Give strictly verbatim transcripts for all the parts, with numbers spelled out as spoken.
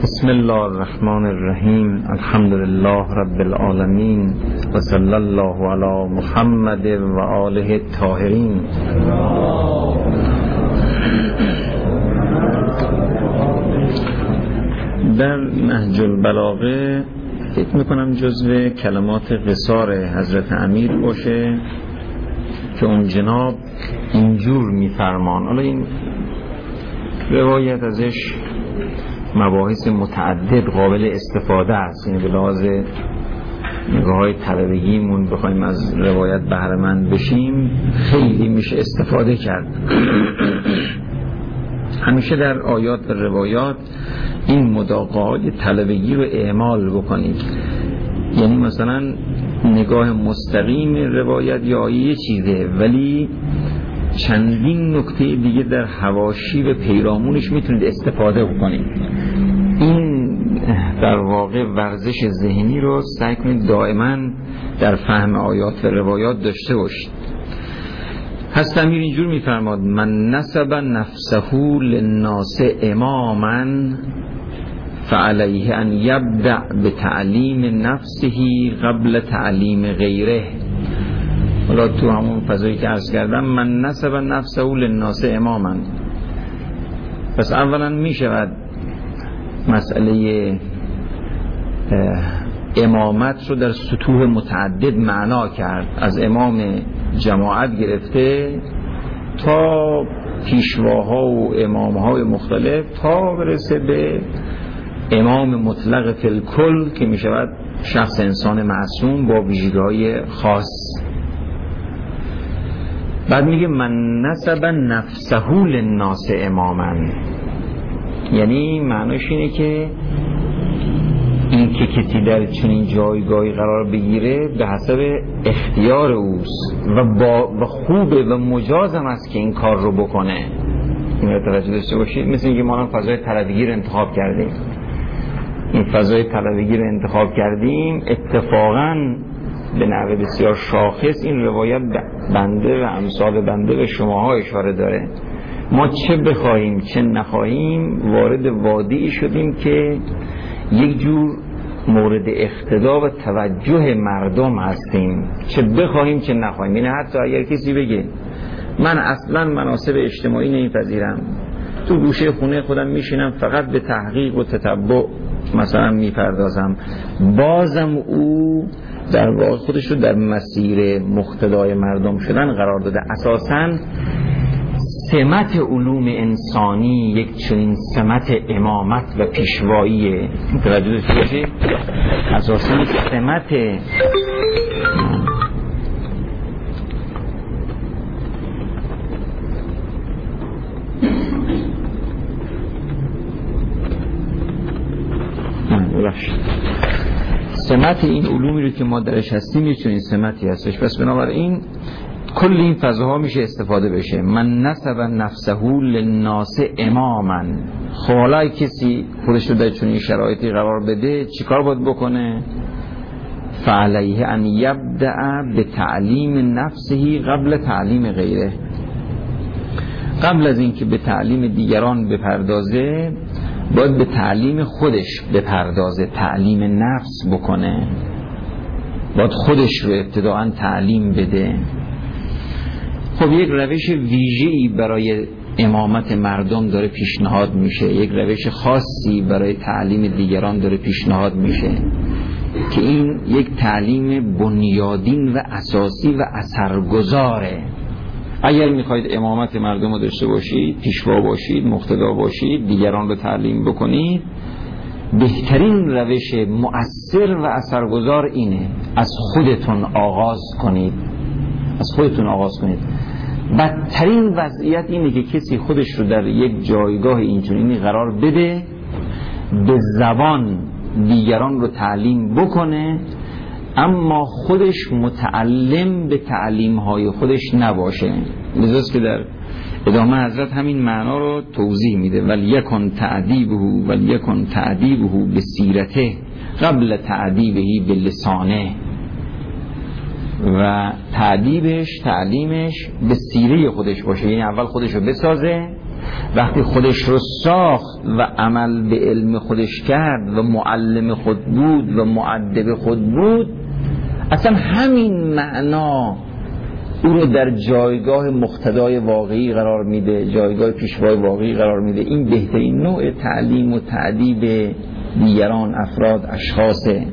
بسم الله الرحمن الرحیم. الحمد لله رب العالمین و صلی الله علی محمد و آله الطاهرین. در نهج البلاغه فکر میکنم جزو کلمات قصار حضرت امیر باشه که اون جناب اینجور میفرمان. حالا این روایت ازش مباحث متعدد قابل استفاده است، یعنی به لحاظ نگاه های طلبگیمون بخوایم از روایت بهره مند بشیم خیلی میشه استفاده کرد. همیشه در آیات و روایات این مداقای طلبگی رو اعمال بکنید، یعنی مثلا نگاه مستقیم روایت یا آیه یه چیزه ولی چندین نکته دیگه در حواشی و پیرامونش میتونید استفاده بکنید. این در واقع ورزش ذهنی رو سعی کنید دائما در فهم آیات و روایات داشته باشید. حضرت امیر اینجور میفرماد: من نسب نفسه للناس اماما فعليه ان یبدأ بتعلیم نفسه قبل تعلیم غیره. حالا تو همون فضایی که عرض کردم، من نسب نفسه للناس اماما، پس اولا می شود مسئله امامت رو در سطوح متعدد معنا کرد، از امام جماعت گرفته تا پیشواها و امامهای مختلف تا برسه به امام مطلق فی الکل که می شود شخص انسان معصوم با ویژگی‌های خاص. بعد میگه من نسب نفسه للناس اماما، یعنی معناش اینه که این که کسی در چنین جایگاهی قرار بگیره به حسب اختیار اوست و, با و خوبه و مجازم است که این کار رو بکنه. این رو توجه داشته باشید. مثل اینکه ما فضای طلبگی رو انتخاب کردیم، این فضای طلبگی رو انتخاب کردیم اتفاقاً به نحو بسیار شاخص این روایت بنده و امثال بنده به شماها اشاره داره. ما چه بخواهیم چه نخواهیم وارد وادی شدیم که یک جور مورد اقتدا و توجه مردم هستیم، چه بخواهیم چه نخواهیم. یعنی حتی اگر کسی بگه من اصلا مناسب اجتماعی نمیپذیرم، تو گوشه خونه خودم میشینم فقط به تحقیق و تتبع مثلا میپردازم، بازم او در واقع خودش رو در مسیر مقتدای مردم شدن قرار داده. اساساً سمت علوم انسانی یک چنین سمت امامت و پیشواییه. توجه داشته باشید، اساساً سمت سمت این علومی رو که ما درش هستیم یک چنین سمتی هستش. پس بنابراین کل این فضاها میشه استفاده بشه. من نسب نفسه للناس اماما. خب حالا کسی خودش رو در چنین شرایطی قرار بده چیکار باید بکنه؟ فعلیه ان یبدأ به تعلیم نفسه قبل تعلیم غیره. قبل از اینکه به تعلیم دیگران بپردازه باید به تعلیم خودش بپردازه، تعلیم نفس بکنه، باید خودش رو ابتداعاً تعلیم بده. خب یک روش ویژه‌ای برای امامت مردم داره پیشنهاد میشه، یک روش خاصی برای تعلیم دیگران داره پیشنهاد میشه که این یک تعلیم بنیادین و اساسی و اثرگذاره. اگر میخواید امامت مردم رو داشته باشید، پیشوا باشید، مقتدا باشید، دیگران رو تعلیم بکنید، بهترین روش مؤثر و اثرگذار اینه: از خودتون آغاز کنید، از خودتون آغاز کنید. بدترین وضعیت اینه که کسی خودش رو در یک جایگاه اینجوری قرار بده، به زبان دیگران رو تعلیم بکنه اما خودش متعلم به تعلیم‌های خودش نباشه. لذاست که در ادامه حضرت همین معنا رو توضیح میده: ولیکن تعدیبه ولیکن تعدیبه بسیرته قبل تعدیبه بلسانه. و تعدیبش، تعلیمش به سیره خودش باشه، یعنی اول خودش رو بسازه وقتی خودش رو ساخت و عمل به علم خودش کرد و معلم خود بود و مؤدب خود بود، اصلا همین معنا او رو در جایگاه مقتدای واقعی قرار میده، جایگاه پیشوای واقعی قرار میده. این بهترین نوع تعلیم و تأدیب دیگران، افراد، اشخاصه.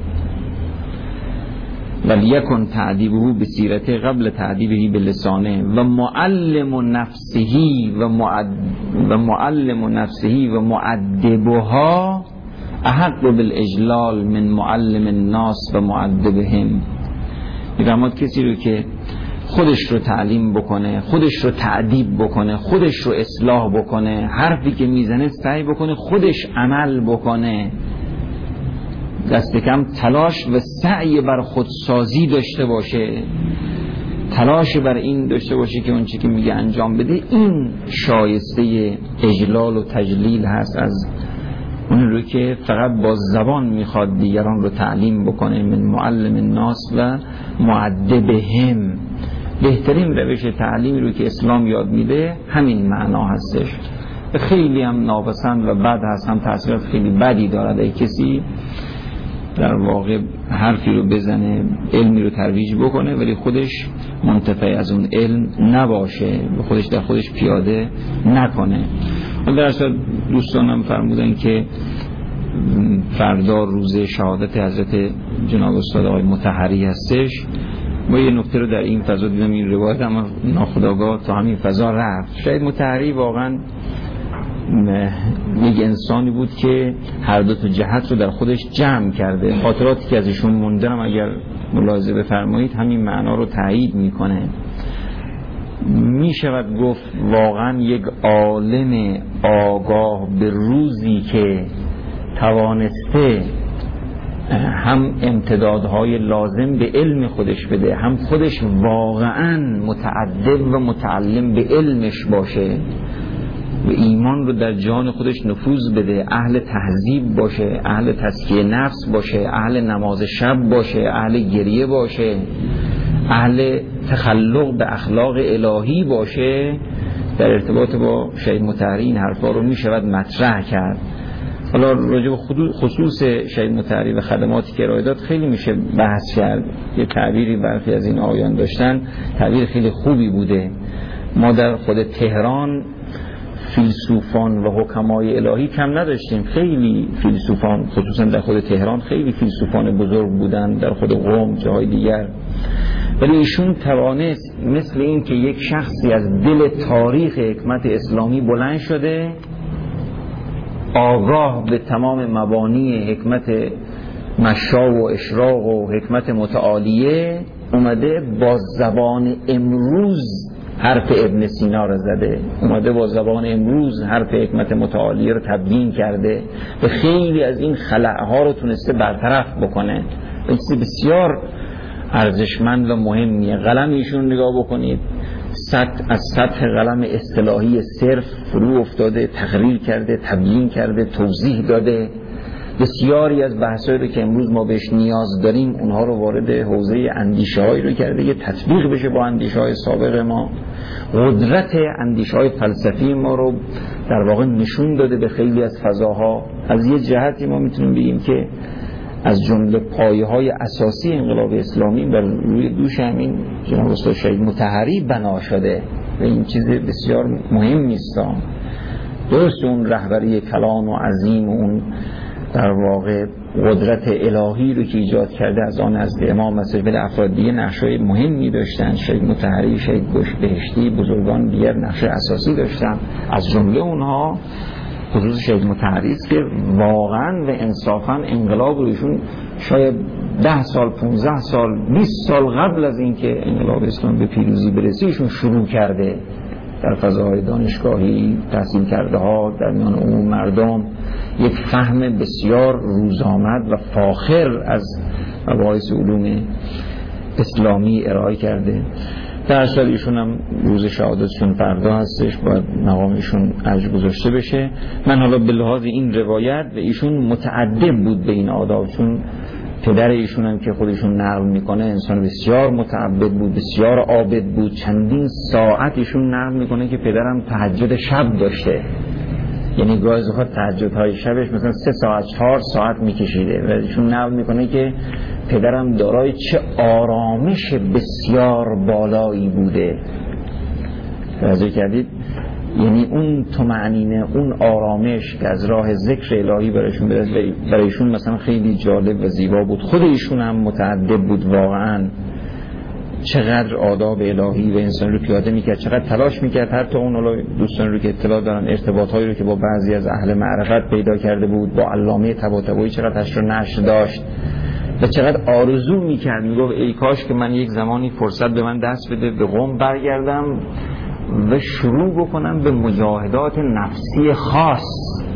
ولیکن تعدیبه بسیرت قبل تعدیبه بلسانه و معلم نفسهی و معد و معلم نفسهی و معدبها احق بالاجلال من معلم الناس و معدبهم. میفرماد کسی رو که خودش رو تعلیم بکنه، خودش رو تعدیب بکنه، خودش رو اصلاح بکنه، حرفی که میزنه سعی بکنه خودش عمل بکنه، دست کم تلاش و سعی بر خودسازی داشته باشه، تلاش بر این داشته باشه که اون چی که میگه انجام بده، این شایسته اجلال و تجلیل هست از اون رو که فقط با زبان میخواد دیگران رو تعلیم بکنه. من معلم الناس و معدبهم. بهترین روش تعلیمی رو که اسلام یاد میده همین معنا هستش. خیلی هم ناپسند و بد هست، هم تأثیرات خیلی بدی دارد. ای کسی در واقع حرفی رو بزنه، علمی رو ترویج بکنه ولی خودش منتفع از اون علم نباشه، خودش در خودش پیاده نکنه. در اصل دوستانم فرمودن که فردا روز شهادت حضرت جناب استاد آقای مطهری هستش. ما یه نکته رو در این فضا دیدم، این روایت اما ناخودآگاه تا همین فضا رفت. شاید مطهری واقعا یک انسانی بود که هر دو تا جهت رو در خودش جمع کرده. خاطراتی که ازشون موندم اگر ملاحظه بفرمایید همین معنا رو تایید میکنه. می شود گفت واقعا یک عالم آگاه به روزی که توانسته هم امتدادهای لازم به علم خودش بده، هم خودش واقعا متعدب و متعلم به علمش باشه و ایمان رو در جان خودش نفوذ بده، اهل تهذیب باشه، اهل تزکیه نفس باشه، اهل نماز شب باشه، اهل گریه باشه، اهل تخلق به اخلاق الهی باشه. در ارتباط با شهید مطهری این حرفا رو می شود مطرح کرد. حالا راجع به خصوص شهید مطهری و خدماتی که ارائه داد خیلی میشه بحث کرد. یه تعبیری برخی از این آقایان داشتن، تعبیر خیلی خوبی بوده. ما در خود تهران فیلسوفان و حکمای الهی کم نداشتیم. خیلی فیلسوفان، خصوصا در خود تهران خیلی فیلسوفان بزرگ بودن، در خود قم، جاهای دیگر. ولی ایشون توانست مثل این که یک شخصی از دل تاریخ حکمت اسلامی بلند شده، آگاه به تمام مبانی حکمت مشا و اشراق و حکمت متعالیه، اومده با زبان امروز حرف ابن سینا رو زده، اومده با زبان امروز حرف حکمت متعالیه رو تبیین کرده و خیلی از این خلأها رو تونسته برطرف بکنه. چیز بسیار ارزشمند و مهمیه. قلم ایشون نگاه بکنید، سطح از سطح قلم اصطلاحی صرف فرو افتاده، تقریر کرده، تبیین کرده، توضیح داده. بسیاری از بحثایی رو که امروز ما بهش نیاز داریم اونها رو وارد حوزه اندیشه‌هایی رو کرده، یه تطبیق بشه با اندیشه‌های سابق ما. قدرت اندیشه‌های فلسفی ما رو در واقع نشون داده به خیلی از فضاها. از یه جهتی ما میتونیم بگیم که از جمله پایه‌های اساسی انقلاب اسلامی بر روی دوش همین جناب استاد شهید مطهری بنا شده و این چیز بسیار مهمی است. درست اون رهبری کلان و عظیم و اون در واقع قدرت الهی رو که ایجاد کرده از آن از امام مسجد افراد دیگه نقشای مهمی داشتن. شهید مطهری، شهید گوش بهشتی، بزرگان دیگر نقش اساسی داشتن. از جمله اونها خصوص شهید مطهری است که واقعا و انصافا انقلاب رو ایشون شاید ده سال، پونزده سال، بیست سال قبل از اینکه انقلاب اسلام به پیروزی برسه ایشون شروع کرده در فضاهای دانشگاهی تحصیل کرده ها در میان عموم مردم یک فهم بسیار روزآمد و فاخر از مباحث علوم اسلامی ارائه کرده. در اصل ایشون هم روز شهادتشون فردا هستش، باید مقامشون اجر گذاشته بشه. من حالا به لحاظ این روایت و ایشون متعدب بود به این آداب، چون پدر ایشون هم که خودشون نقل میکنه انسان بسیار متعبد بود، بسیار عابد بود. چندین ساعت ایشون نقل میکنه که پدرم تهجد شب داشته، یعنی گاهی اوقات تهجدهای شبش مثلا سه ساعت چهار ساعت میکشیده. و ایشون نقل میکنه که پدرم دارای چه آرامش بسیار بالایی بوده. توجه کردید؟ یعنی اون طمأنینه، اون آرامش که از راه ذکر الهی برایشون برایشون مثلا خیلی جالب و زیبا بود. خود ایشون هم متعدد بود واقعا. چقدر آداب الهی و انسان رو پیاده میکرد، چقدر تلاش میکرد. حتی اون دوستان رو که اطلاع دارن ارتباطهایی رو که با بعضی از اهل معرفت پیدا کرده بود، با علامه طباطبایی چقدر حشر و نشر داشت و چقدر آرزو میکرد، میگفت ای کاش که من یک زمانی فرصت به من دست بده به قم برگردم و شروع بکنم به مجاهدات نفسی خاص.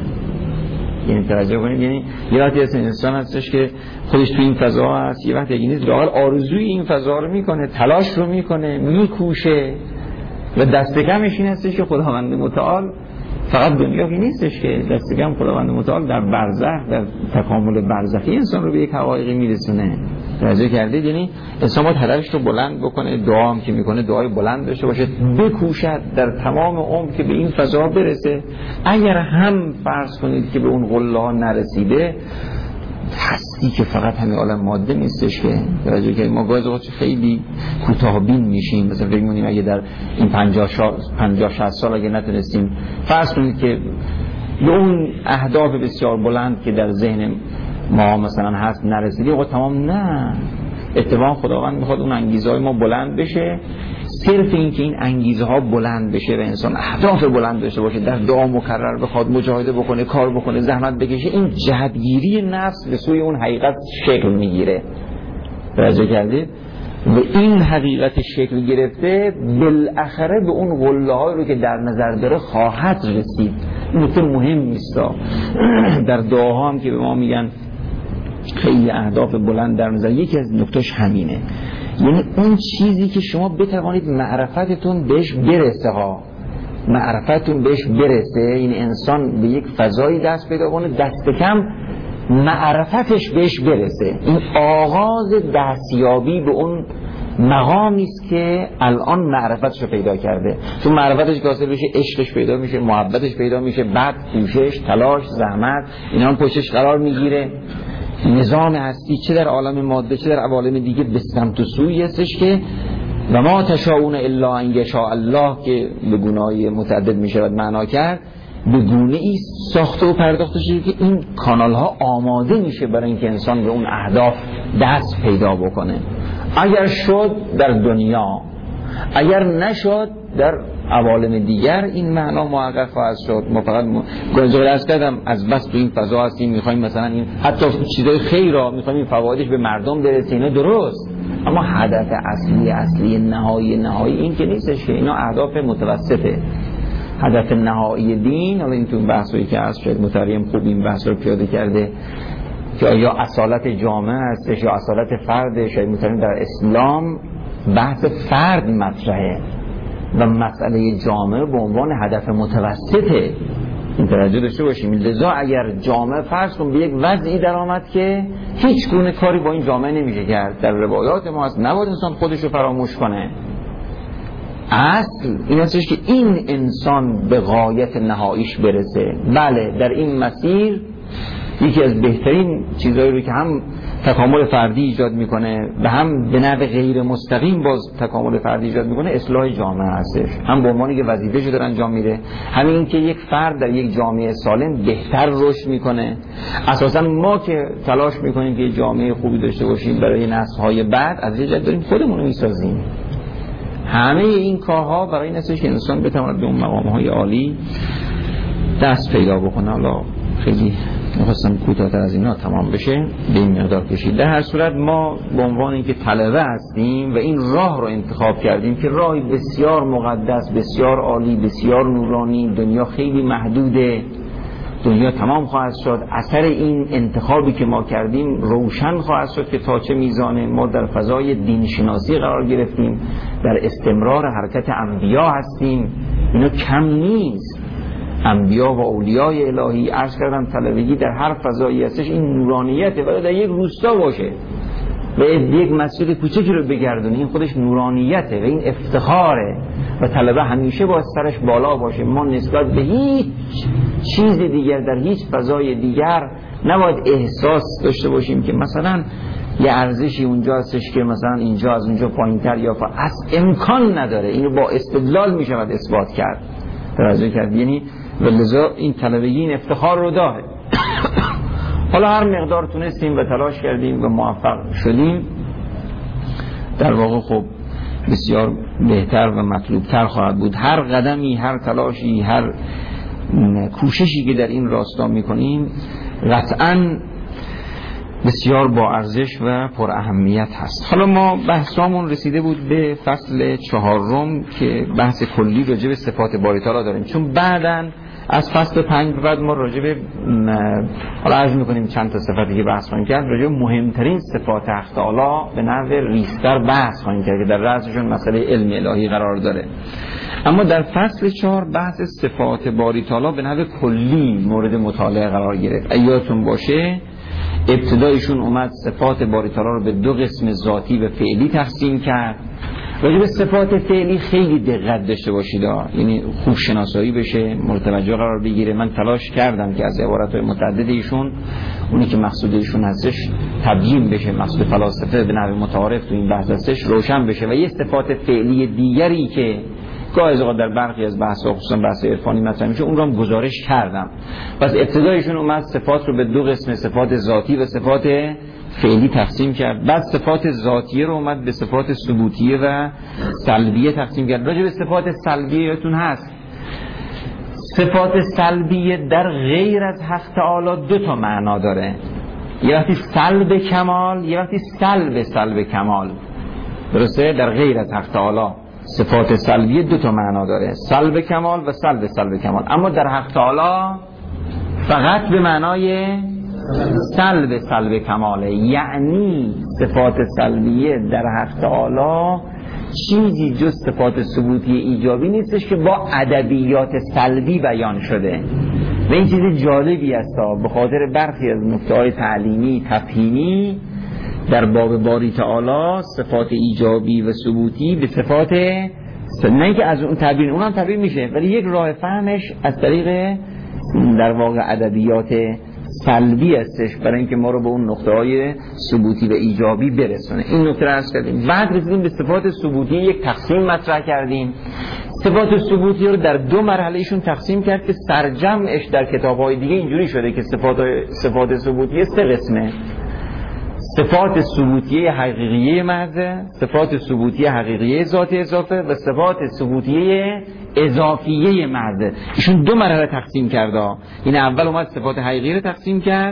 یعنی توجه کنید، یعنی یه وقتی از انسان هستش که خودش تو این فضا هست، یه وقتی اگه نیست لااقل آرزوی این فضا رو میکنه، تلاش رو میکنه، میکوشه و دست کمش این هستش که خداوند متعال فقط دنیا که نیستش که دست کم خداوند متعال در برزخ، در تکامل برزخی انسان رو به یک حقایقی میرسونه. توجه کردید؟ یعنی انسان باید هدفش رو بلند بکنه، دعا هم که میکنه دعای بلند داشته باشه، بکوشد در تمام عمر که به این فضا برسه. اگر هم فرض کنید که به اون قله ها نرسیده، هستی که فقط همین عالم ماده نیستش که توجه کنید. ما گاهی اوقات خیلی کوتاه‌بین میشیم، مثلا فکر می‌کنیم اگه در این پنجاه شصت سال اگه نتونستیم فرض کنید که به اون اهداف بسیار بلند که در ذهن ما مثلا هست نرسیدیم، وقت تمام نه. اتفاقا خداوند میخواد اون انگیزه های ما بلند بشه. صرف این که این انگیزه ها بلند بشه و انسان اهداف بلند داشته باشه، در دعا مکرر بخواد مجاهده بکنه، کار بکنه، زحمت بکشه، این جهتگیری نفس به سوی اون حقیقت شکل میگیره. توجه کردید؟ و این حقیقت شکل گرفته بالاخره به اون قله هایی رو که در نظر داره خواهد رسید. این نکته مهم نیست. در دعاها هم که به ما میگن خیلی اهداف بلند در نظر، یکی از نکتهش همینه. یعنی اون چیزی که شما بتوانید معرفتتون بهش برسه ها معرفتتون بهش برسه، این انسان به یک فضایی دست پیدا کنه، دست کم معرفتش بهش برسه. این آغاز دستیابی به اون مقامی است که الان معرفتش رو پیدا کرده. چون معرفتش حاصل بشه، عشقش پیدا میشه، محبتش پیدا میشه، بعد کوشش، تلاش، زحمت اینا هم پشتش قرار میگیره. نظام هستی چه در عالم ماده چه در عوالم دیگه به سمت و سوی هستش که و ما تشاؤون الا ان یشاء الله که به گونه‌های متعدد میشود معنا کرد، به گونه‌ای ساخته و پرداخته شده که این کانال ها آماده میشه برای اینکه انسان به اون اهداف دست پیدا بکنه. اگر شد در دنیا، اگر نشد در عوالم دیگر این معنا محقق خواهد شد. ما فقط گنجال از کردم از بس تو این فضا هستیم، میخوایم مثلا این حتی چیزای خیر را میخوایم این فوایدش به مردم برسه، اینا درست، اما هدف اصلی اصلی نهایی نهایی این که نیستش که اینا اهداف متوسطه. هدف نهایی دین، حالا این تو بحثایی که هست شاید مترجم خوب این بحث رو پیاده کرده که یا اصالت جامعه هستش یا اصالت فرد. شاید مترجم در اسلام بحث فرد مطرحه و مسئله جامعه به عنوان هدف متوسطه. این توجه داشته باشیم. لذا اگر جامعه فرض کن به یک وضعی در آمد که هیچ گونه کاری با این جامعه نمیشه کرد، در روایات ما هست نباید انسان خودش رو فراموش کنه. اصل این هستش که این انسان به غایت نهاییش برسه. بله در این مسیر یکی از بهترین چیزایی رو که هم تکامل فردی ایجاد میکنه و هم به نحو غیر مستقیم باز تکامل فردی ایجاد میکنه، اصلاح جامعه هستش. هم به عنوانی که وظیفه‌شو داره انجام میده، همین این که یک فرد در یک جامعه سالم بهتر رشد میکنه. اساسا ما که تلاش میکنیم که جامعه خوبی داشته باشیم برای نسل‌های بعد، از یه جهت داریم خودمون رو میسازیم. همه این کارها برای این هستش که انسان بتواند به اون مقام‌های عالی دست پیدا بکنه. حالا خیلی می‌خواستم کوتاه‌تر از اینا تمام بشه، به این مقدار کشید. در هر صورت ما به عنوان اینکه طلبه هستیم و این راه رو انتخاب کردیم که راهی بسیار مقدس، بسیار عالی، بسیار نورانی، دنیا خیلی محدوده، دنیا تمام خواهد شد. اثر این انتخابی که ما کردیم روشن خواهد شد که تا چه میزانه ما در فضای دینشناسی قرار گرفتیم، در استمرار حرکت انبیا هستیم. اینا کم نیست. انبیا و اولیای الهی. عرض کردم طلبگی در هر فضایی هستش این نورانیته، ولی در یک روستا باشه و یک مسجد کوچکی رو بگردونه این خودش نورانیته و این افتخاره و طلبه همیشه با سرش بالا باشه. ما نسبت به هیچ چیز دیگر در هیچ فضای دیگر نباید احساس داشته باشیم که مثلا یه ارزشی اونجا هستش که مثلا اینجا از اونجا پایین‌تر یا فا... از امکان نداره. اینو با استدلال میشود اثبات کرد، توجه کرد. یعنی ولذا این طلبگی این افتخار رو داره. حالا هر مقدار تونستیم و تلاش کردیم و موفق شدیم، در واقع خب بسیار بهتر و مطلوبتر خواهد بود. هر قدمی، هر تلاشی، هر کوششی که در این راستا میکنیم قطعاً بسیار با ارزش و پر اهمیت هست. حالا ما بحثامون رسیده بود به فصل چهارم که بحث کلی راجع به صفات باری تعالی داریم، چون بعداً از فصل پنج بعد ما راجع به حالا عرض میکنیم چند تا صفتی که بحث خواهیم کرد، راجع به مهمترین صفات حق تعالی به نحو ریزتر بحث خواهیم کرد که در رأسشون مسئله علم الهی قرار داره. اما در فصل چهار بحث صفات باری تعالی به نحو کلی مورد مطالعه قرار گرفت. یادتون باشه ابتدایشون اومد صفات باری تعالی رو به دو قسم ذاتی و فعلی تقسیم کرد. راجع به صفات فعلی خیلی دقت داشته باشید، یعنی خوب شناسایی بشه، متوجه قرار بگیره. من تلاش کردم که از عبارت‌های متعدد ایشون اونی که مقصود ایشون هستش تبیین بشه، مقصود فلاسفه به نحو متعارف تو این بحث هستش روشن بشه. و یه صفات فعلی دیگری که گاهی از اوقات در برخی از بحث‌ها خصوصا بحث عرفانی مطرح میشه اون رو هم گزارش کردم. پس ابتدایشون اومد صفات رو به دو قسم، صفات ذاتی و صفات فعلی تقسیم کرد. بعد صفات ذاتیه رو اومد به صفات ثبوتیه و سلبیه تقسیم کرد. راجع به صفات سلبیه یادتون هست صفات سلبیه در غیر از حق تعالی دو تا معنا داره، یه وقتی سلب کمال، یه وقتی سلب سلب کمال. درسته؟ در غیر از حق تعالی صفات سلبیه دو تا معنا داره، سلب کمال و سلب سلب کمال. اما در حق تعالی فقط به معنای سلب سلب کماله. یعنی صفات سلبیه در حق تعالی چیزی جز صفات ثبوتی ایجابی نیستش که با ادبیات سلبی بیان شده. و این چیز جالبی است به خاطر برخی از نکته‌های تعلیمی تفهیمی در باب باری تعالی صفات ایجابی و ثبوتی به صفات نه که از اون تعبیر اونم تعبیر میشه، ولی یک راه فهمش از طریق در واقع ادبیات سلبی هستش برای اینکه ما رو به اون نقطه‌های ثبوتی و ایجابی برسونه. این نکته رو عرض کردیم. بعد رسیدیم به صفات ثبوتی، یک تقسیم مطرح کردیم. صفات ثبوتی رو در دو مرحله ایشون تقسیم کرد که سرجمعش در کتاب‌های دیگه اینجوری شده که صفات صفات ثبوتی سه قسمه: صفات ثبوتیه حقیقیه محض، صفات ثبوتیه حقیقیه ذات اضافه و صفات ثبوتیه اضافیه محض. ایشون دو مرحله تقسیم کرده. این اول اومد صفات حقیقی رو تقسیم کرد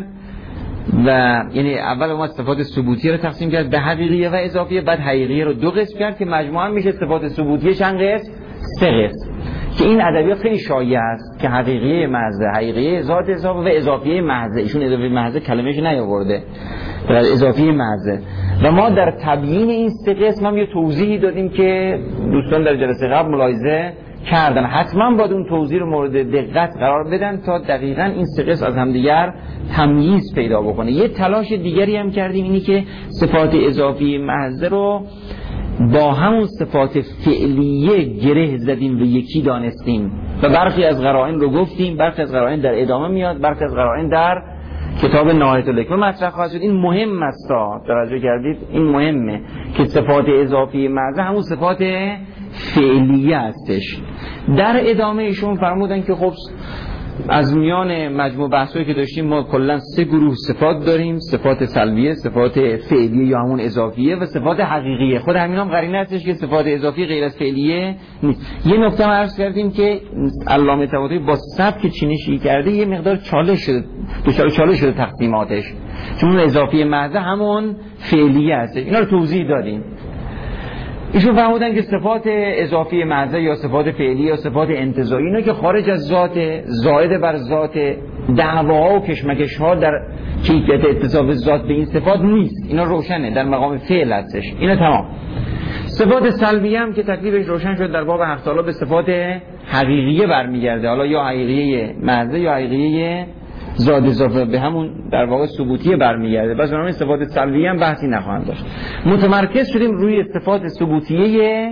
و یعنی اول اومد صفات ثبوتیه رو تقسیم کرد به حقیقیه و اضافیه، بعد حقیقیه رو دو قسم کرد که مجموعاً میشه صفات ثبوتیه چند قسم؟ سه قسم. که این ادبیات خیلی شایع است که حقیقیه محض، حقیقیه ذات اضافه و اضافیه محض. ایشون اضافیه محض کلمه‌اش نیاورده، در اضافیه محض. و ما در تبیین این سه قسم هم یه توضیحی دادیم که دوستان در جلسه قبل ملاحظه کردن. حتما باید اون توضیح رو مورد دقت قرار بدن تا دقیقاً این سه قسم از همدیگر تمییز پیدا بکنه. یه تلاش دیگری هم کردیم، اینی که صفات اضافی محض رو با همون صفات فعلیه گره زدیم و یکی دانستیم و برخی از قرائن رو گفتیم، برخی از قرائن در ادامه میاد، برخی از قرائن در کتاب نهایت الحکمه مطرح خواهد شد. این مهم است، توجه کردید؟ این مهمه که صفات اضافی محض همون صفات فعلیه هستش. در ادامه ایشون فرمودن که خب از میان مجموع بحثایی که داشتیم ما کلا سه گروه صفات داریم: صفات سلبیه، صفات فعلیه یا همون اضافیه و صفات حقیقیه. خود همین هم قرینه هستش که صفات اضافی غیر از فعلیه نیست. یه نکته ما عرض کردیم که علامه طباطبایی با سبک چینشی کرده یه مقدار چالش شده، دچار چالش شده تقسیماتش، چون اضافی محض همون فعلیه هستش. اینا رو توضیح دادیم. ایشون فرمودن که صفات اضافی محض یا صفات فعلی یا صفات انتزاعی اینا که خارج از ذات، زائد بر ذات، دعواها و کشمکش‌ها در کیفیت اتصاف ذات به این صفات نیست. اینا روشنه، در مقام فعل هستش. اینا تمام. صفات سلبی هم که تکلیفش روشن شد در باب حق تعالی به صفات حقیقیه برمیگرده، حالا یا حقیقیه محضه یا حقیقیه ذات اضافه، به همون در واقع ثبوتیه برمیگرده. پس اونم صفات سلبیه هم بحثی نخواهند داشت. متمرکز شدیم روی صفات ثبوتیه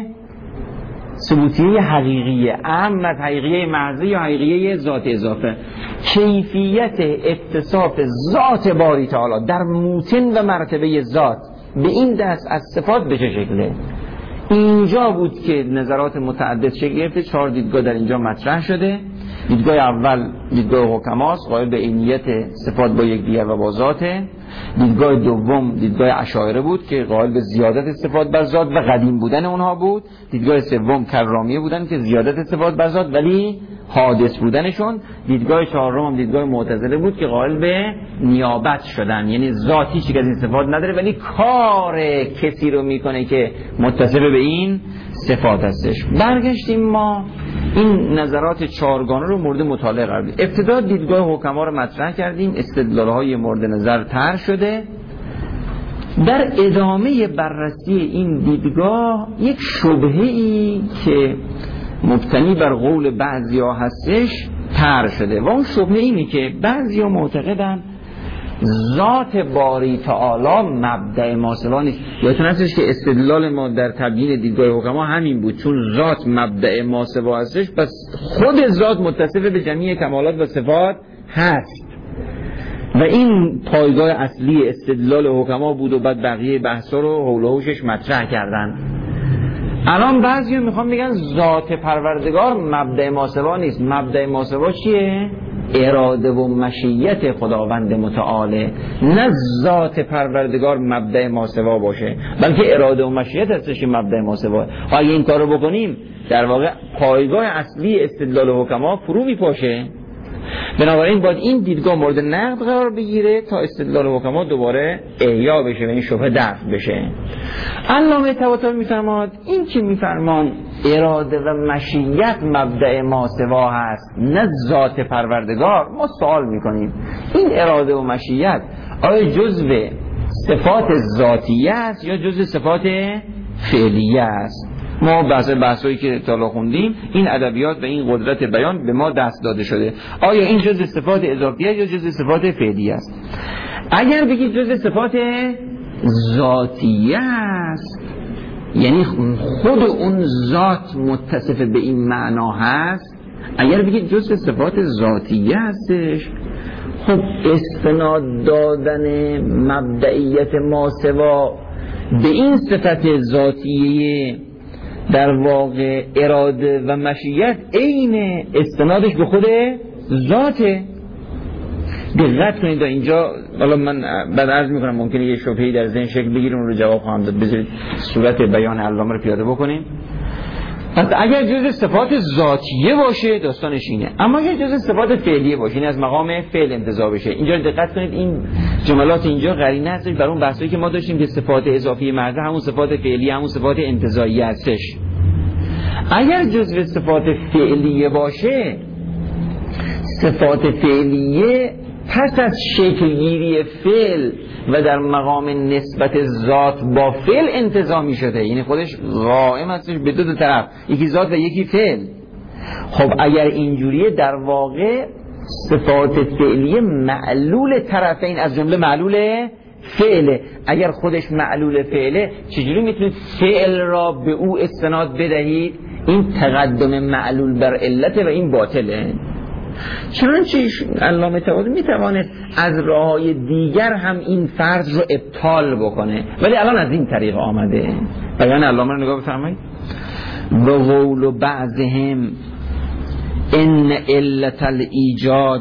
ثبوتیه حقیقیه، اهم از حقیقیه محضه یا حقیقیه ذات اضافه. کیفیت اتصاف ذات باری تعالی در موتن و مرتبه ذات به این دست از صفات به چه شکله؟ اینجا بود که نظرات متعدد شکل گرفته. چهار دیدگاه در اینجا مطرح شده. دیدگاه اول دیدگاه حکماست، قائل به عینیت صفات با یکدیگر و با ذاته. دیدگاه دوم دیدگاه اشاعره بود که قائل به زیادت صفات بر ذات و قدیم بودن اونها بود. دیدگاه سوم کرامیه بودن که زیادت صفات بر ذات ولی حادث بودنشون. دیدگاه چهارم هم دیدگاه معتزله بود که قائل به نیابت شدن، یعنی ذاتی چیزی از این صفات نداره ولی کار کسی رو میکنه که متصف به این صفات هستش. برگشتیم ما این نظرات چهارگانه رو مورد مطالعه قرار بدیم. ابتدا دیدگاه حکما رو مطرح کردیم، استدلال‌های مورد نظر طرح شده. در ادامه بررسی این دیدگاه یک شبهه‌ای که مبتنی بر قول بعضیا هستش طرح شده و اون شبهه اینه که بعضیا معتقدن ذات باری تعالی مبدأ ماسوا نیست. یادتون هستش که استدلال ما در تبیین دیدگاه حکما همین بود، چون ذات مبدأ ماسوا هستش پس خود ذات متصف به جمیع کمالات و صفات هست و این پایگاه اصلی استدلال حکما بود و بعد بقیه بحثا رو حول و حوشش مطرح کردن. الان بعضی میخوام بگن ذات پروردگار مبدأ ماسوا نیست. مبدأ ماسوا چیه؟ اراده و مشیت خداوند متعاله، نه ذات پروردگار مبدأ ماسوا باشه بلکه اراده و مشیت هستش که مبدأ ماسوا. اگه این کارو بکنیم در واقع پایگاه اصلی استدلال حکما فرو میپاشه. بنابراین باید این دیدگاه مورد نقد قرار بگیره تا استدلال حکما دوباره احیا بشه و این شبهه دفع بشه. علامه طباطبایی میفرماد این که میفرمان اراده و مشیت مبدأ ماسوا هست نه ذات پروردگار، ما سوال میکنیم این اراده و مشیت آیا جزء صفات ذاتیه است یا جزء صفات فعلیه است؟ ما بحث بحثایی که تا خوندیم این ادبیات و این قدرت بیان به ما دست داده شده. آیا این جزء صفات اضافیه یا جزء صفات فعلیه است؟ اگر بگید جزء صفات ذاتیه است یعنی خود اون ذات متصف به این معنا هست، اگر بگید جزء صفات ذاتیه هستش، خب استناد دادن مبدئیت ماسوا به این صفت ذاتیه در واقع اراده و مشیت عین استنادش به خود ذاته. دقت کنید تا اینجا. حالا من بعد عرض میکنم ممکنه یه شبهه‌ای در ذهن شکل بگیره اون رو جواب خواهم داد. بذارید صورت بیان علامه رو پیاده بکنیم. پس اگر جزء صفات ذاتیه باشه داستانش اینه، اما اگر جزء صفات فعلیه باشه این از مقام فعل انتزاع بشه. اینجا دقت کنید این جملات اینجا قرینه هست بر اون بحثایی که ما داشتیم که صفات اضافی محض همون صفات فعلی همون صفات انتزاعی هستش. اگر جزء صفات فعلیه باشه صفات فعلیه پس از شکلگیری فعل و در مقام نسبت ذات با فعل انتظامی شده، یعنی خودش قائم هستش به دو, دو طرف، یکی ذات و یکی فعل. خب اگر اینجوریه در واقع صفات فعلیه معلول طرفین از جمله معلول فعله. اگر خودش معلول فعله چجوری میتونید فعل را به او استناد بدهید؟ این تقدم معلول بر علت و این باطله. چنانچه علامه طباطبایی میتواند از راههای دیگر هم این فرض رو ابطال بکنه ولی الان از این طریق آمده. بیان علامه رو نگاه بفرمایید. و قول بعضهم ان علت الایجاد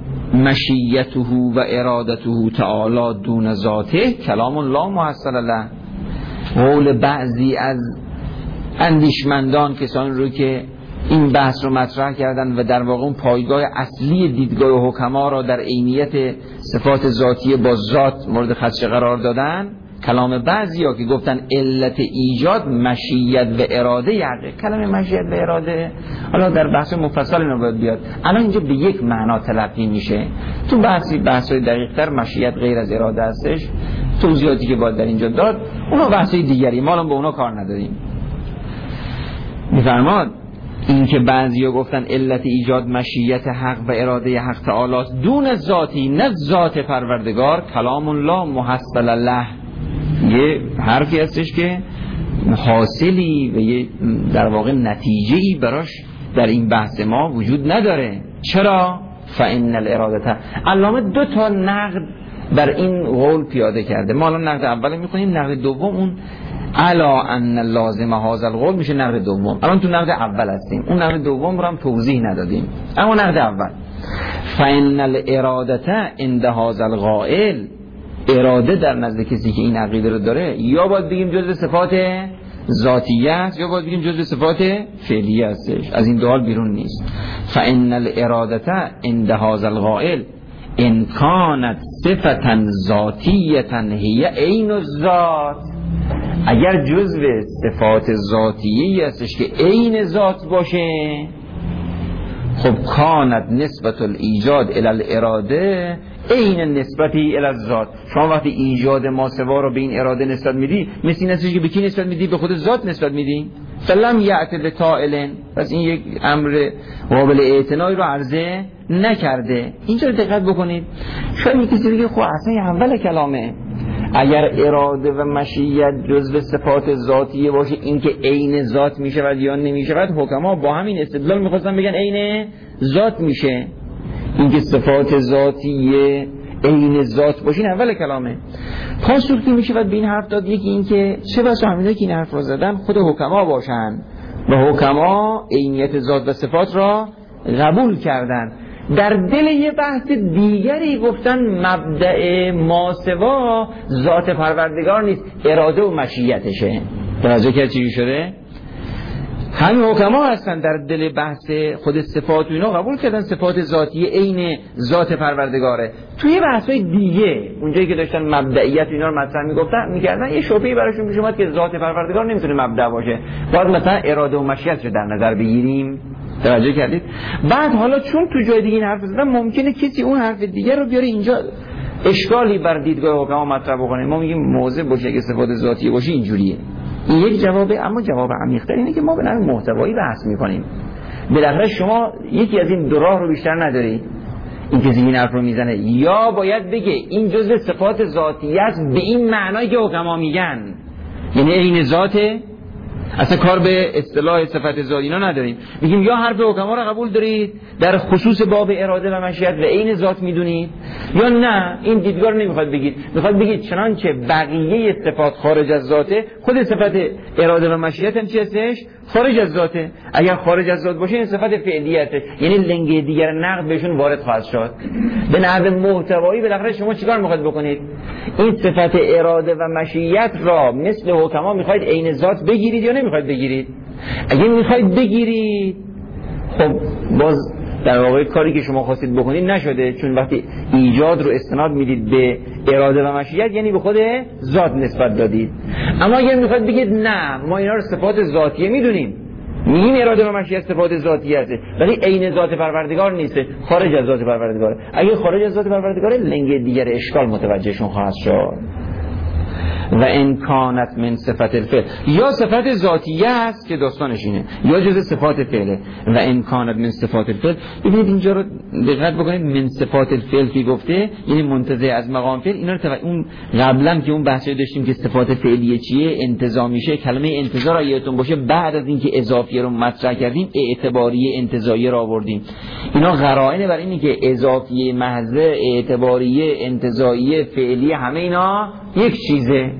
مشیته و ارادته تعالی دون ذاته کلام لا محصل له. قول بعضی از اندیشمندان، کسانی رو که این بحث رو مطرح کردن و در واقع اون پایگاه اصلی دیدگاه حکما را در عینیت صفات ذاتی با ذات مورد خدشه قرار دادن، کلام بعضی ها که گفتن علت ایجاد مشیت و اراده، یعنی کلمه مشیت و اراده حالا در بحث مفصل اینا باید بیاد، الان اینجا به یک معنا تلقی میشه. تو بحثی بحثای دقیق تر مشیت غیر از اراده هستش، توضیحاتی که باید در اینجا داد اونا بحثای دیگری، ما الان به اونا کار نداریم. میفرماد این که بعضیا گفتن علت ایجاد مشیت حق و اراده حق تعالی دون ذاتی، نه ذات پروردگار، کلام الله محصل له، یه حرفی هستش که حاصلی و یه در واقع نتیجه‌ای براش در این بحث ما وجود نداره. چرا؟ فإن الارادة. علامه دو تا نقد بر این قول پیاده کرده. ما الان نقد اول می‌خونیم، نقد دوم اون علا ان لازم هذا القول میشه نقد دوم. الان تو نقد اول هستیم، اون نقد دوم رو هم توضیح ندادیم. اما نقد اول فإن الارادة عند هذا القائل، اراده در نزد کسی که این عقیده رو داره یا باید بگیم جزء صفات ذاتیه است یا باید بگیم جزء صفات فعلیه هستش، از این دو حال بیرون نیست. فإن الارادة عند هذا القائل ان كانت صفة ذاتیه هي عین الذات، اگر جزء صفات ذاتیه هستش که عین ذات باشه، خب کانت نسبت الایجاد الی الاراده عین نسبتی الی الذات. شما وقتی ایجاد ماسوا رو به این اراده نسبت میدی، مثل این هستش که به کی نسبت میدی؟ به خود ذات نسبت میدی. فلم یأت لطائل، پس این یک امر قابل اعتنایی رو عرضه نکرده. اینجا دقت بکنید. شاید کسی بگه خب اصلا اول کلامه اگر اراده و مشیت جزء صفات ذاتیه باشه، این که عین ذات میشود یا نمیشود، حکما با همین استدلال میخواستن بگن عین ذات میشه. این که صفات ذاتیه عین ذات باشین اول کلامه. پاسخ که میشود به این حرف داد، یکی این که چه بسا همینه که این حرف رو زدن خود حکما باشن و حکما عینیت ذات و صفات را قبول کردن. در دل یه بحث دیگری گفتن مبدأ ماسوا ذات پروردگار نیست، اراده و مشیتشه. توجه کرد چی شده؟ همین حکما هستن در دل بحث خود صفات و اینا قبول کردن صفات ذاتی عین ذات پروردگاره. توی بحث‌های دیگه اونجایی که داشتن مبدئیت و اینا رو مطرح میگفتن میکردن، یه شبهه‌ای براشون پیش اومد که ذات پروردگار نمیتونه مبدأ باشه، باید مثلا اراده و مشیت رو در نظر بگیریم. توجه کردید؟ بعد حالا چون تو جای دیگه این حرف زدن، ممکنه کسی اون حرف دیگه رو بیاره اینجا اشکالی بر دیدگاه حکما مطرح بکنه. ما میگیم موضع باشه که صفات ذاتی باشه اینجوریه. این یک جوابه، اما جواب عمیق‌تر اینه که ما به نحو محتوایی بحث می‌کنیم. بالاخره شما یکی از این دو راه رو بیشتر ندارید. این که این حرف رو میزنه یا باید بگه این جزء صفات ذاتیه است به این معنایی که حکما میگن، یعنی عین ذاته، اصلا کار به اصطلاح صفت ذات اینا نداریم. میگیم یا حرف حکما رو قبول دارید در خصوص باب اراده و مشیت و عین ذات میدونید، یا نه این دیدگاه رو نمیخواد بگید، میخواد بگید چنانچه بقیه صفات خارج از ذاته، خود صفت اراده و مشیت هم چی هستش؟ خارج از ذاته. اگر خارج از ذات باشه این صفت فعلیته، یعنی لنگه دیگر نقد بهشون وارد خواهد شد. به نحو محتوایی بالاخره شما چیکار میخواید بکنید؟ این صفت اراده و مشیت را مثل حکما میخواید عین ذات بگیرید یا نمیخواید بگیرید؟ اگه میخواید بگیرید، خب باز در واقع کاری که شما خواستید بکنید نشده، چون وقتی ایجاد رو استناد میدید به اراده و مشیت یعنی به خود ذات نسبت دادید. اما اگر میخواید بگید نه ما اینا رو صفات ذاتیه میدونیم، میگیم اراده و مشیت صفات ذاتیه است ولی عین ذات پروردگار نیست، خارج از ذات پروردگاره. اگه خارج از ذات پروردگاره لنگ دیگر اشکال متوجهشون خواهد شد. و ان کانت من صفت الفعل، یا صفت ذاتیه است که داستانش اینه، یا جز صفات فعله. و ان کانت من صفات الفعل، ببینید اینجا رو دقت بکنید، من صفات الفعل که گفته یعنی منتزع از مقام فعل. اینا رو تف... اون قبلا که اون بحثی داشتیم که صفات فعلیه چیه، انتزاع میشه. کلمه انتزاع را یادتون باشه بعد از اینکه اضافیه رو مطرح کردیم اعتباریه انتزاعیه را آوردیم. اینا قرائن بر اینی که اضافیه محض، اعتباریه، انتزاعیه، فعلیه، همه اینا یک چیزه.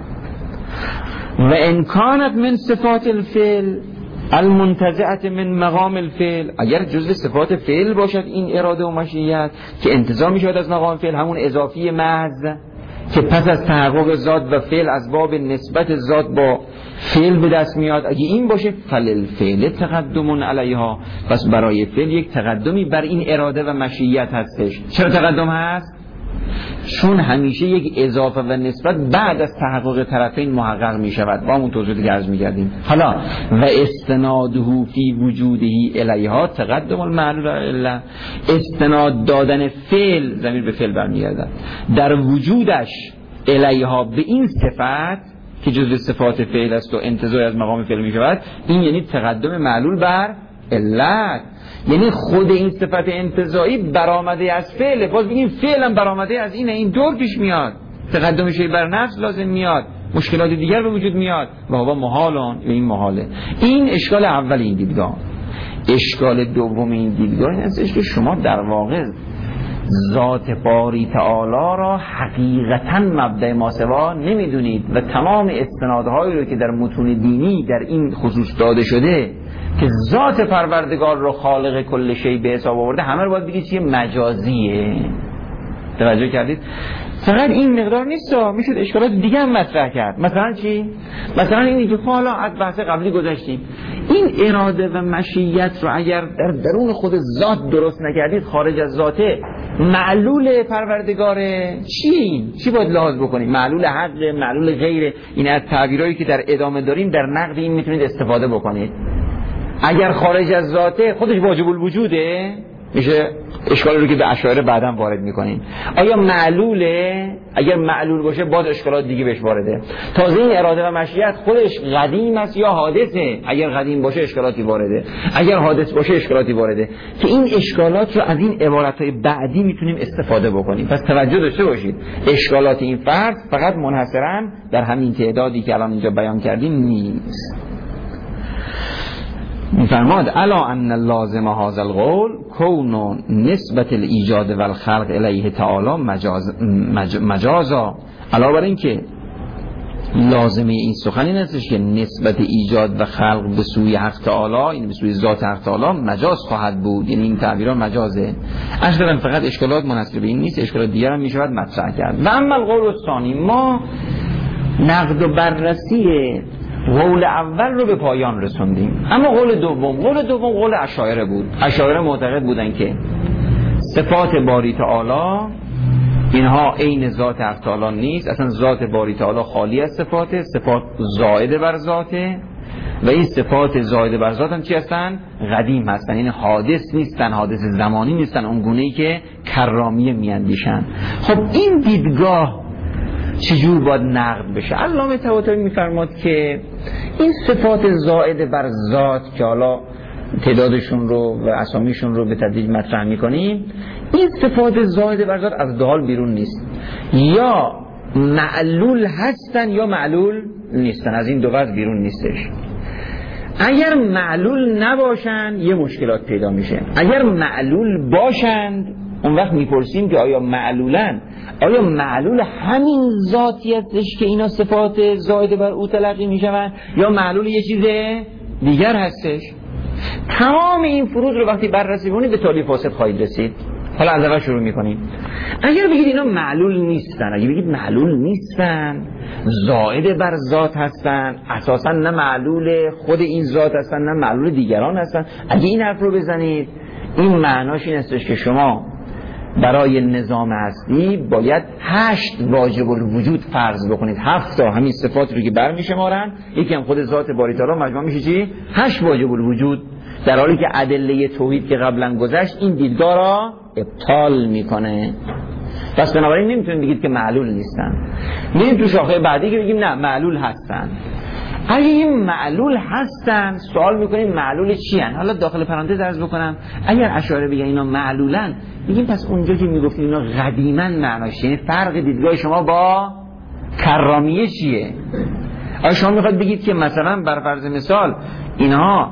و ان کانت من صفات الفعل المنتزعه من مقام الفعل، اگر جزء صفات فعل باشد این اراده و مشیت که انتزاع میشود از مقام فعل، همون اضافی محض که پس از تحقق ذات و فعل از باب نسبت ذات با فعل به دست میاد، اگه این باشه فللفعل تقدم علیها، پس برای فعل یک تقدمی بر این اراده و مشیت هستش. چرا تقدم هست؟ چون همیشه یک اضافه و نسبت بعد از تحقق طرفین محقق می شود. با همون توضیحی که عرض می کردیم. حالا و استناده فی وجوده الیها تقدم المعلول الا، استناد دادن فعل، ضمیر به فعل برمیگردد، در وجودش الیها به این صفت که جزء صفات فعل است و انتزاع از مقام فعل می شود، این یعنی تقدم معلول بر علت، یعنی خود این صفت انتزاعی برآمده از فعل. باز بگیم فعل هم برآمده از اینه، این دور پیش میاد، تقدم شی بر نفس لازم میاد، مشکلات دیگر به وجود میاد و هوا محالان، این محاله. این اشکال اول این دیدگاه. اشکال دوم این دیدگاه این است که شما در واقع ذات باری تعالی را حقیقتا مبدأ ماسوا نمیدونید و تمام استنادهایی رو که در متون دینی در این خصوص داده شده که ذات پروردگار رو خالق کل شی به حساب آورده، همه رو باید بگید چیه؟ مجازیه. توجه کردید؟ فقط این مقدار نیست، میشد اشکالات دیگه هم مطرح کرد. مثلا چی؟ مثلا اینی که حالا از بحث قبلی گذاشتیم، این اراده و مشیت رو اگر در درون خود ذات درست نکردید، خارج از ذاته، معلول پروردگاره، چی این؟ چی باید لحاظ بکنیم؟ معلول حق، معلول غیر. این از تعبیرایی که در ادامه داریم در نقد این میتونید استفاده بکنید. اگر خارج از ذاته خودش واجب الوجوده، میشه اشکالی رو که به اشاعره بعداً وارد میکنیم. آیا معلوله؟ اگر معلول باشه باز اشکالات دیگه بهش وارده. تازه این اراده و مشیت خودش قدیم است یا حادثه؟ اگر قدیم باشه اشکالاتی وارده، اگر حادث باشه اشکالاتی وارده، که این اشکالات رو از این عبارتهای بعدی میتونیم استفاده بکنیم. پس توجه داشته باشید، اشکالات این فرد فقط منحصراً در همین تعدادی که الان اینجا بیان کردیم نیست. میفرماد الا ان لازم هذا القول کون نسبت الایجاد و الخلق الیه تعالی مجاز مج... مجازا. علاوه بر این که لازمه این سخن این استش که نسبت ایجاد و خلق به سوی حق تعالی، یعنی به سوی ذات حق تعالی مجاز خواهد بود، یعنی این تعبیرها مجازه. اصلا فقط اشکالات منحصر به این نیست، اشکالات دیگر هم میشود مطرح کرد. و اما القول الثانی، ما نقد و بررسی قول اول رو به پایان رسوندیم. اما قول دوم، قول دوم قول اشاعره بود. اشاعره معتقد بودن که صفات باری تعالی اینها عین ذات حق تعالی نیست، اصلا ذات باری تعالی خالی از صفات، صفات زائد بر ذاته و این صفات زائد بر ذات هم چی هستن؟ قدیم هستن، یعنی حادث نیستن، حادث زمانی نیستن، اون گونه‌ای که کرامیه میاندیشن. خب این دیدگاه چجور باید نقد بشه؟ علامه طباطبایی میفرماد که این صفات زائد بر ذات که حالا تعدادشون رو و اسامیشون رو به تدریج مطرح میکنیم، این صفات زائد بر ذات از دال بیرون نیست، یا معلول هستن یا معلول نیستن، از این دو وجه بیرون نیستش. اگر معلول نباشن یه مشکلات پیدا میشه، اگر معلول باشند اون وقت میپرسیم که آیا معلولن، آیا معلول همین ذاتی هستش که اینا صفات زائد بر او تلقی میشوند یا معلول یه چیز دیگر هستش؟ تمام این فروض رو وقتی بررسی کنید به تالیف فاسد خواهید رسید. حالا از اول شروع میکنیم. اگر بگید اینا معلول نیستن، اگر بگید معلول نیستن، زائد بر ذات هستن، اساسا نه معلول خود این ذات هستن نه معلول دیگران هستن، اگه این حرف رو بزنید، این معناش این هستش که شما برای نظام هستی باید هشت واجب الوجود فرض بکنید. هفت تا همین صفات رو که برمیشمارن، یکی هم خود ذات باری تعالی، مجموع میشه چی؟ هشت واجب الوجود، در حالی که ادله توحید که قبلا گذشت این دیدگاه را ابطال میکنه. پس بنابراین نمیتونید بگید که معلول نیستن. میریم تو شاخه بعدی که بگیم نه معلول هستن. اگه این معلول هستن، سوال میکنیم معلول چی هن؟ حالا داخل پرانتز عرض بکنم، اگر اشاعره بگن اینا معلولن، میگیم پس اونجا که میگفتیم اینا قدیمن معناش، یعنی فرق دیدگاه شما با کرامیه چیه؟ آیا شما میخواد بگید که مثلا بر فرض مثال اینها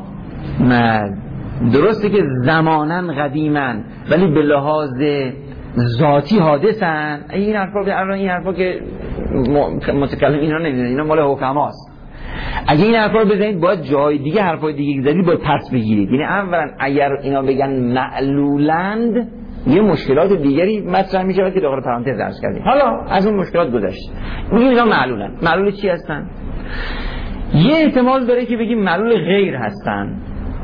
درسته که زمانن قدیمن ولی به لحاظ ذاتی حادثن؟ این حرفا به این حرفا که متکلم اینا نمیدونن، اینا مال حکماست. اگه این حرفا رو بزنید باید جای دیگه حرفای دیگه زدید باید پس بگیرید. یعنی اولا اگر اینا بگن معلولند یه مشکلات دیگری مطرح میشه که داخل پرانتز درس کردیم. حالا از اون مشکلات گذشت، میگیم اینا معلولن. معلول چی هستن؟ یه احتمال داره که بگیم معلول غیر هستن.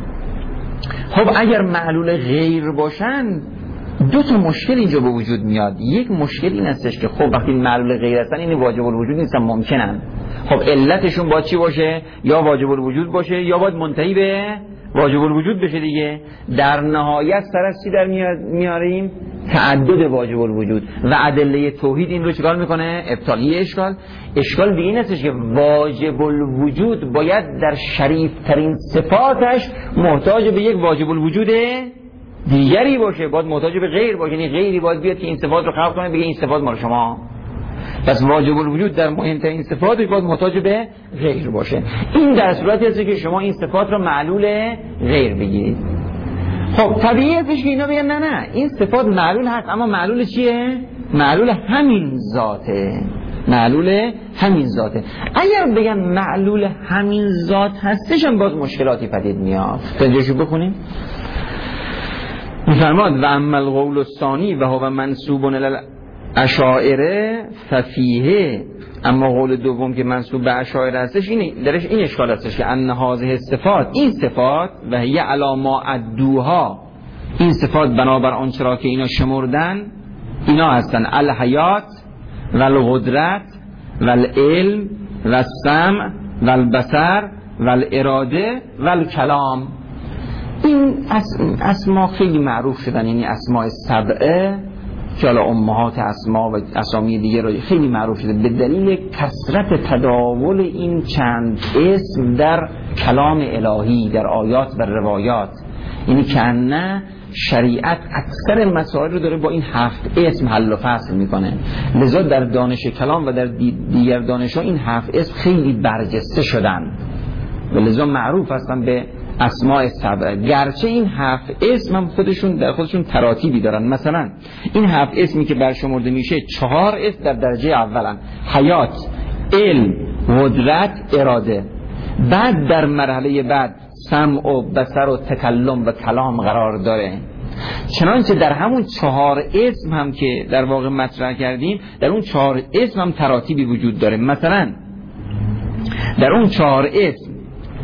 خب اگر معلول غیر باشن دو تا مشکل اینجا به وجود میاد. یک مشکل این هستش که خب وقتی معلول غیر هستن این واجب الوجود نیستن، ممکنن. خب علتشون باید چی باشه؟ یا واجب الوجود باشه یا باید منتهی به واجب الوجود بشه دیگه. در نهایت سر از چی در میاریم؟ تعدد واجب الوجود و ادله توحید این رو چیکار میکنه؟ ابطال. یه اشکال اشکال دیگه این هستش که واجب الوجود باید در شریف ترین صفاتش محتاج به یک واجب الوجود دیگری باشه، باید محتاج به غیر باشه، یعنی غیری باید بیاد که این صفات رو خلق کنه بگه این صفات مال شما. پس واجب الوجود در مهمترین صفاتش باید محتاج به غیر باشه. این در صورتی هست که شما این صفات رو معلول غیر بگیرید. خب طبیعی هستش که اینا بگن نه نه این صفات معلول هست، اما معلول چیه؟ معلول همین ذاته، معلول همین ذاته. اگر بگن معلول همین ذات هستش هم باز مشکلاتی پدید میاد. ترجمه‌شو بخونیم. میفرماد و اما القول الثانی و هو منسوب الی الاشاعره ففیه، اما قول دوم که منسوب به اشاعره هستش اینه درش این اشکال هستش که ان هذه صفات، این صفات و هی علی ما ادوها، این صفات بنابر آن چرا که اینا شمردن اینا هستن الحیات و القدرت و العلم و السمع و البصر و الاراده و الکلام. این اسما خیلی معروف شدن، یعنی اسماء سبعه که حالا امهات اسما و اسامی دیگه رو خیلی معروف شده به دلیل کثرت تداول این چند اسم در کلام الهی، در آیات و روایات. یعنی که نه شریعت اکثر مسائل رو داره با این هفت اسم حل و فصل میکنه، لذا در دانش کلام و در دیگر دانش ها این هفت اسم خیلی برجسته شدن و لذا معروف هستن به اسماء سبعه. گرچه این هفت اسم هم خودشون در خودشون تراتیبی دارن. مثلا این هفت اسمی که برشمرده میشه چهار اسم در درجه اولن: حیات، علم، قدرت، اراده. بعد در مرحله بعد سمع و بصر و تکلم و کلام قرار داره. چنانچه در همون چهار اسم هم که در واقع مطرح کردیم در اون چهار اسم هم تراتیبی وجود داره. مثلا در اون چهار اسم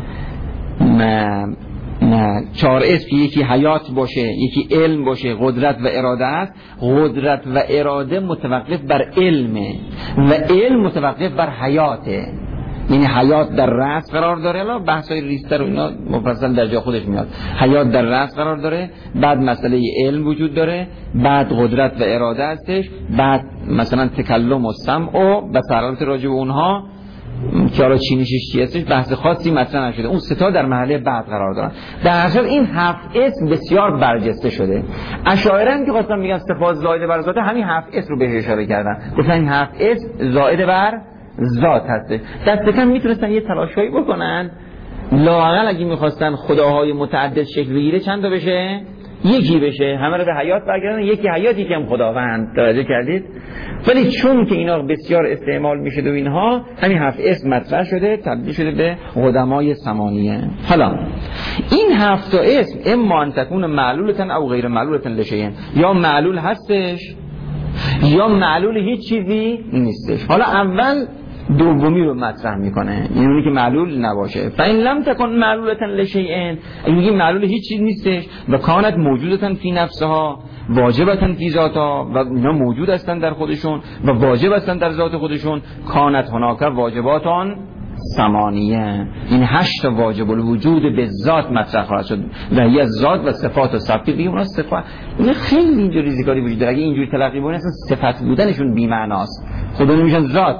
نه نه چهار اسم که یکی حیات باشه، یکی علم باشه، قدرت و اراده است. قدرت و اراده متوقف بر علمه و علم متوقف بر حیاته. یعنی حیات در رأس قرار داره، الان بحثای ریستر و اینا مفصل در جا خودش میاد. حیات در رأس قرار داره، بعد مسئله علم وجود داره، بعد قدرت و اراده هستش، بعد مثلا تکلم و سمع و بصرات راجع به اونها که حالا چینیشش چی هستش بحث خاصی مطرح نشده. اون سه تا در مرحله بعد قرار دارن. در اصل این هفت اسم بسیار برجسته شده. اشاعره هم که خواستن میگن صفات زائده بر ذات، همین هفت اسم رو به اشاره کردن، گفتن این هفت اسم زائده بر ذات هسته. دست کم میتونستن یه تلاشایی بکنن لااقل اگه میخواستن خداهای متعدد شکل بگیره چند تا بشه؟ یکی بشه، همه رو به حیات برگردن، یکی حیات یکی هم خداوند. توجه کردید؟ ولی چون که اینا بسیار استعمال میشه و اینها همین هفت اسم مطرح شده، تبدیل شده به قدمای ثمانیه. حالا این هفت اسم اما ان تکون معلولتن او غیر معلولتن لشیء، یا معلول هستش یا معلول هیچ چیزی نیستش. حالا اول دومی رو مطرح میکنه، این اونی که معلول نباشه. فإن لم تکن معلولتن لشیء، میگه معلول هیچ چیز نیستش و کانت موجودتن فی نفسها واجبتن فی ذاتها، و اینا موجود هستن در خودشون و واجب هستن در ذات خودشون. کانت هناک واجباتان ثمانیه، این هشت واجب الوجود به ذات مطرح خواهد شد و هی ذات و صفات و صفات. دیگه اونا صفات این خیلی اینجوری ریزیکاری وجود داره. اگه اینجوری تلقی بکنن اصلا صفت بودنشون بی معناست، خدا نمیشن ذات.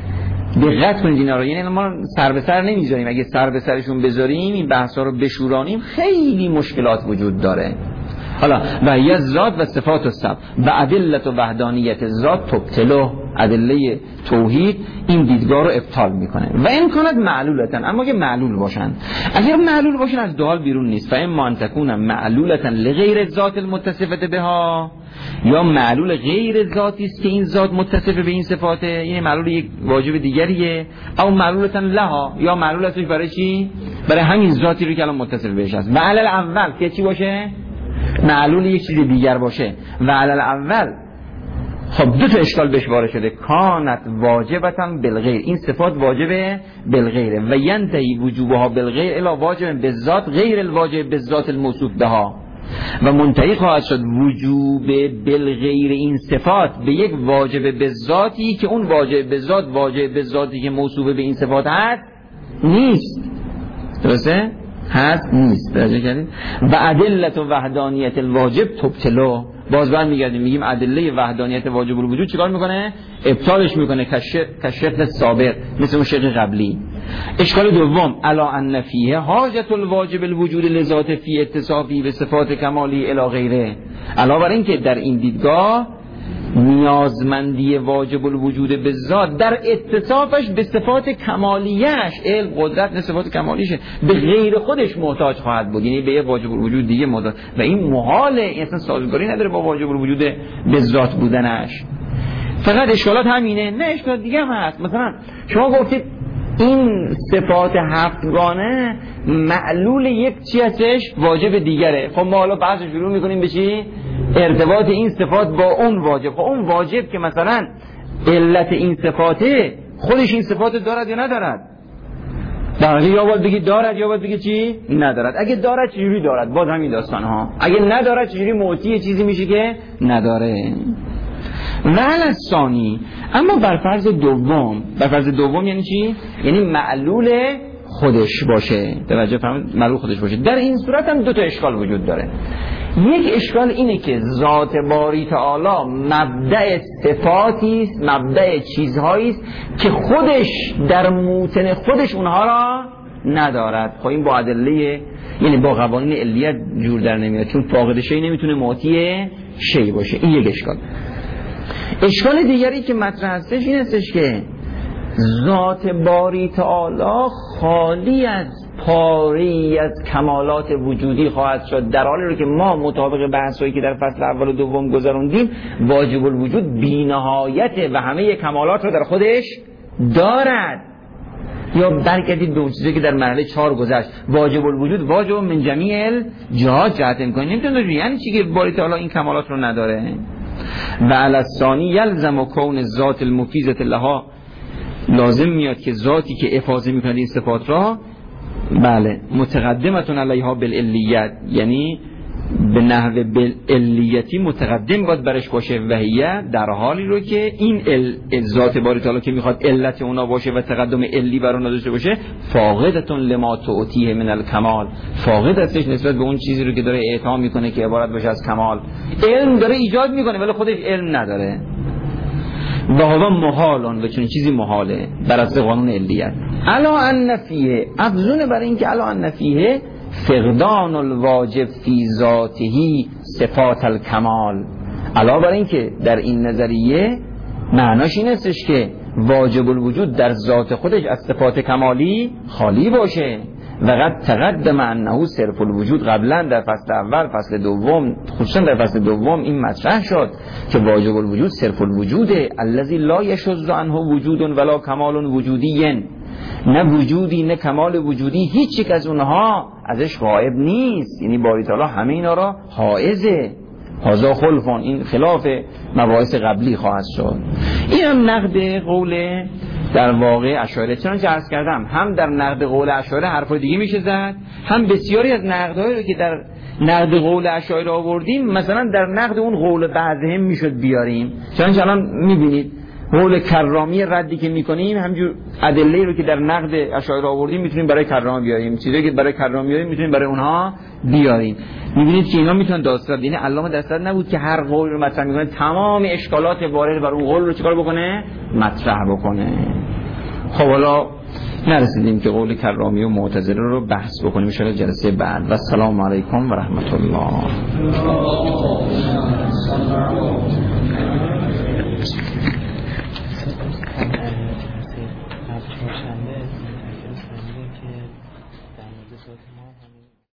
دقت کنید اینا رو، یعنی ما سر به سر نمیذاریم. اگه سر به سرشون بذاریم این بحثا رو بشورانیم خیلی مشکلات وجود داره. حالا و هی ذات و صفات و صفات و ادله و وحدانیت ذات تبطله، ادله توحید این دیدگاه رو ابطال میکنه. و این کند معلولتن، اما که معلول باشن، اگر معلول باشن از دو حال بیرون نیست. فاما ان تکون معلولتن لغیر ذات المتصفه بها، یا معلول غیر ذاتی است که این ذات متصف به این صفاته، یعنی معلول یک واجب دیگریه. او معلولتن لها، یا معلول هستش برای چی؟ برای همین ذاتی رو که الان متصف بهش است. و علل اول که چی باشه؟ معلول یک چیز دیگر باشه. و علل اول خب دو تا اشکال بهش وارد شده. کانت واجبتن بالغیر، این صفات واجبه بالغیره و ینتهی وجوبها بالغیر الی واجب بالذات غیر الواجب بالذات الموصوف بها، و منتهی خواهد شد وجوب بالغیر این صفات به یک واجب بالذاتی که اون واجب بالذات واجب بالذاتی که موصوف به این صفات هست نیست. درسته؟ هست نیست. توجه کردید؟ و ادله وحدانیت الواجب تبطلو. باز بعد میگردیم میگیم ادله وحدانیت واجب الوجود چیکار میکنه؟ ابطالش میکنه کشف سابق، مثل اون شرح قبلی. اشکال دوم الا ان فیه حاجت الواجب الوجود لذات فی اتصافی به صفات کمالی الی غیره. علاوه بر این که در این دیدگاه نیازمندی واجب الوجود به ذات در اتصافش به صفات کمالیش، علم، قدرت، نه صفات کمالیشه، به غیر خودش محتاج خواهد بود، یعنی به یک واجب الوجود دیگه محتاج، و این محاله، این اصلا سازگاری نداره با واجب الوجود به ذات بودنش. فقط اشکالات همینه؟ نه، اشکالات دیگه هم هست. مثلا شما گفتید این صفات هفتگانه معلول یک چی هستش؟ واجب دیگره. خب ما حالا بحث شروع میکنیم به چی؟ ارتباط این صفات با اون واجب. خب اون واجب که مثلا علت این صفاته، خودش این صفات دارد یا ندارد؟ در یا باید بگی دارد یا باید بگی چی؟ ندارد. اگه دارد چجوری دارد؟ باز همین داستان ها. اگه ندارد چجوری موتی چیزی میشه که نداره؟ معلول ثانی، اما بر فرض دوم، بر فرض دوم یعنی چی؟ یعنی معلول خودش باشه. توجه فرمایید، معلول خودش باشه. در این صورت هم دو تا اشکال وجود داره. یک اشکال اینه که ذات باری تعالی مبدأ صفاتی است، مبدأ چیزهایی است که خودش در موطن خودش اونها را ندارد. خب این با ادله، یعنی با قوانین علیت جور در نمیاد، چون فاقد شی نمیتونه معطی شی باشه. این یک اشکال. اشکال دیگری که مطرح هستش این هستش که ذات باری تعالی خالی از پاری از کمالات وجودی خواهد شد، در حالی رو که ما مطابق بحثایی که در فصل اول و دوم گذروندیم واجب الوجود بی‌نهایته و همه کمالات رو در خودش دارد. یا برگردید به اون چیزی که در مرحله چهار گذشت، واجب الوجود واجب من جمیع الجهات جهت امکانی. نمیتونه بگی یعنی چی که باری تعالی این کمالات رو نداره؟ و علی الثانی یلزم کون ذات المفیزه لها، لازم میاد که ذاتی که افاضه میکنه این صفات را، بله، متقدمتون علیها بالعلیت، یعنی به نحو بالعلیتی متقدم باید برش باشه، وهیه در حالی رو که این ذات باری تعالی که میخواد علت اونا باشه و تقدم علی بر اونا داشته باشه، فاقدتون لما تعطیه من الکمال، فاقد هستش نسبت به اون چیزی رو که داره اعطا میکنه که عبارت باشه از کمال. علم داره ایجاد میکنه ولی خودش علم نداره. و هوا محالون، و چون چیزی محاله بر اساس قانون علیت. الا ان فیه، افزون بر این که الا ان فیه فقدان الواجب فی ذاته صفات الکمال، علاوه بر این که در این نظریه معناش این استش که واجب الوجود در ذات خودش از صفات کمالی خالی باشه. و قد تقدم انه صرف الوجود، قبلا در فصل اول، فصل دوم، خصوصا در فصل دوم این مطرح شد که واجب الوجود صرف الوجوده الذی لا یشذ عنه وجود ولا کمال وجودی، نه وجودی نه کمال وجودی هیچ یک از اونها ازش غائب نیست، یعنی باری تعالی همه اینا را حائزه. هذا خلفان، این خلاف مباحث قبلی خواهد شد. این هم نقد قول در واقع اشاعره، چنانچه عرض کردم هم در نقد قول اشاعره حرفای دیگه میشه زد، هم بسیاری از نقدهایی رو که در نقد قول اشاعره آوردیم مثلا در نقد اون قول بعضهم میشد بیاریم. چنانچه الان میبینید قول کرامی ردی که میکنیم همجور ادله‌ای رو که در نقد اشاعره آوردیم میتونیم برای کرامی بیاریم، چیزایی که برای کرامی بیاریم میتونیم برای اونها بیاریم. میبینید که اینا میتونن داستان، یعنی علامه دستت نبود که هر قول رو مطرح میکنه تمام اشکالات وارد بر اون قول رو چیکار بکنه؟ مطرح بکنه. خب حالا نرسیدیم که قول کرامی و معتزله رو بحث بکنیم، ان شاء الله جلسه بعد. و السلام علیکم و رحمت الله.